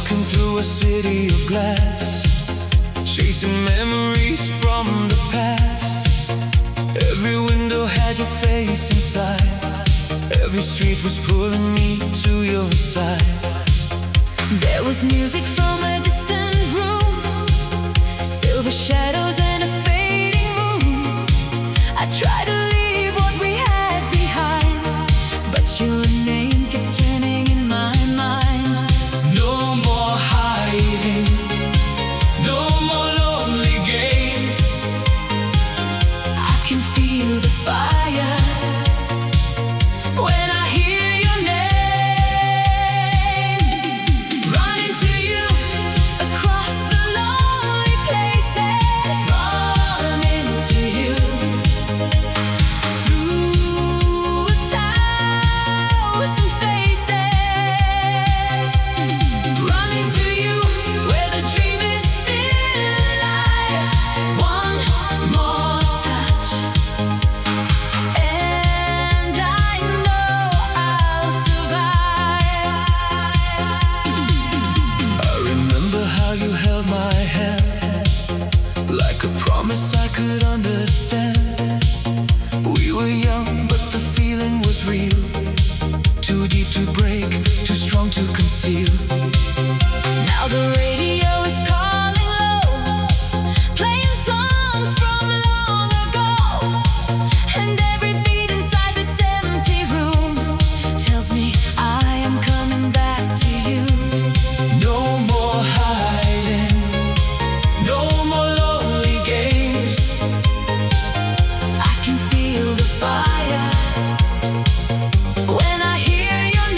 Walking through a city of glass, chasing memories from the past. Every window had your face inside, every street was pulling me to your side. There was music from a distant room, silver shadows and a fading moon. I tried to leave what we had behind, but your name kept turning in my mind. No more hiding, no more lonely games. I can feel the fire when I hear your name. Running to you across the lonely places. Running to you through 1,000 faces. Running to you where the dream is still alive. One more touch, and I know I'll survive. I remember how you held my hand, like a promise I could understand. We were young, but the feeling was real. Too deep to break, too strong to conceal. Now the radio is calling low, playing songs from long ago, and every beat inside this empty room tells me I am coming back to you. No more hiding, no more lonely games. I can feel the fire when I hear your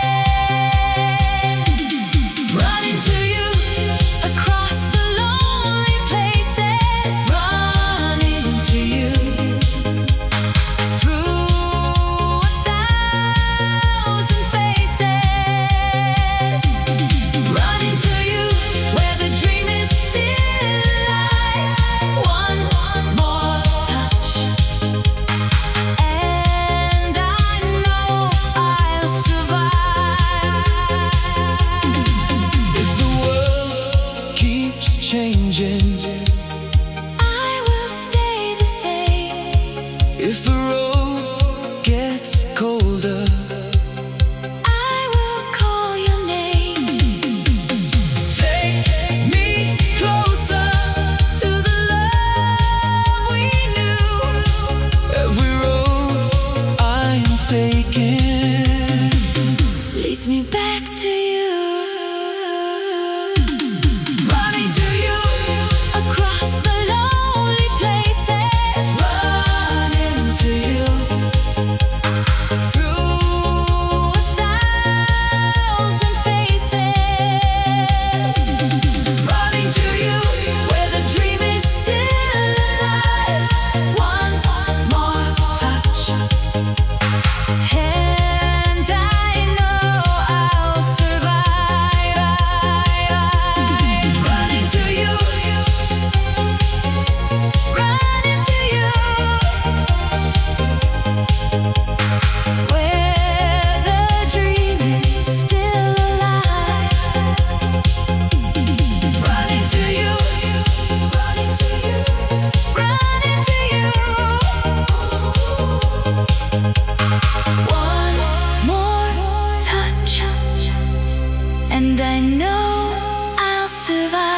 name. Running to you across the lonely places. Running to you through 1,000 faces. Running to you where the dream is still alive. One more touch, and I know I'll survive. If the world keeps changing, I will stay the same. if the road gets colder, I will call your name. take me closer to the love we knew. Every road I'm taking Leads me back to you. running to you Across the lonely places. running to you Through 1,000 faces. running to you Where the dream is still alive. One more touch, and I know I'll survive. Running to you, running to you, where the dream is still alive. Running to you, running to you, running to you. One more touch, and I know I'll survive.